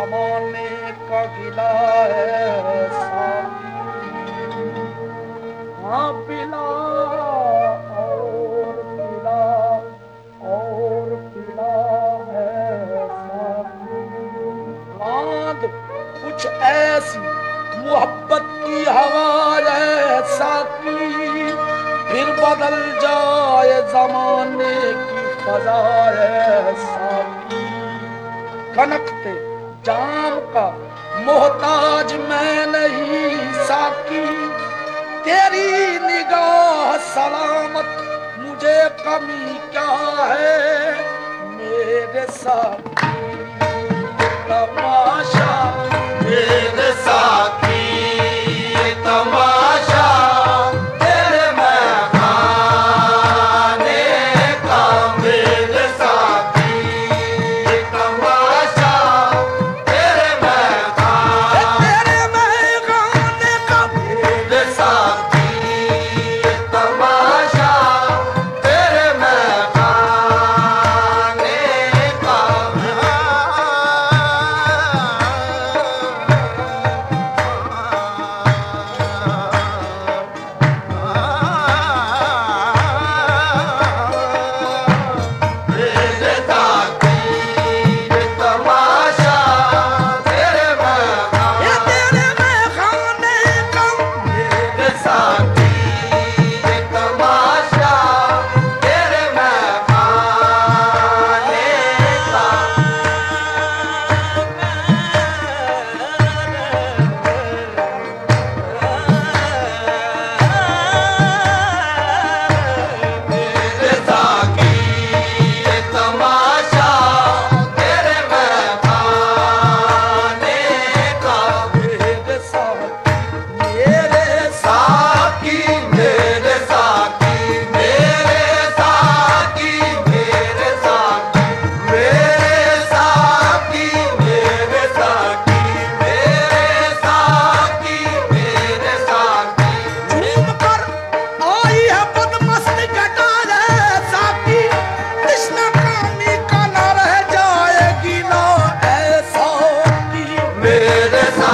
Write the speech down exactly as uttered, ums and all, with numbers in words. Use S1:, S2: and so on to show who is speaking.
S1: जमाने का गिला है साकी। हाँ पिला और पिला और पिला है साकी। रात कुछ ऐसी मोहब्बत की हवा है साकी, फिर बदल जाए जमाने की फजा है साकी। खनकते जाम का मोहताज मैं नहीं साकी, तेरी निगाह सलामत मुझे कमी क्या है मेरे साकी। तमाशा
S2: मेरे साकी तमाशा तेरे मैं खाने का, मेरे साकी तमाशा तेरे मैं
S1: तेरे मैं गाने का,
S2: मेरे साकी तमाशा तेरे मैं खाने का। मेरे साकी तमाशा तेरे मैं
S1: ये तेरे मैं गाने का,
S2: मेरे साकी तमाशा तेरे मैं खाने का। मेरे साकी तमाशा तेरे मैं खाने का।
S1: मेरे साथ मेरे
S2: साकी मेरे साकी मेरे साकी मेरे साकी मेरे साकी मेरे साकी मेरे साकी मेरे साकी।
S1: झूम कर आई है बदमस्त घटा है साकी, कृष्ण कामी का न रह जाएगी ना ऐसा की।
S2: मेरे साकी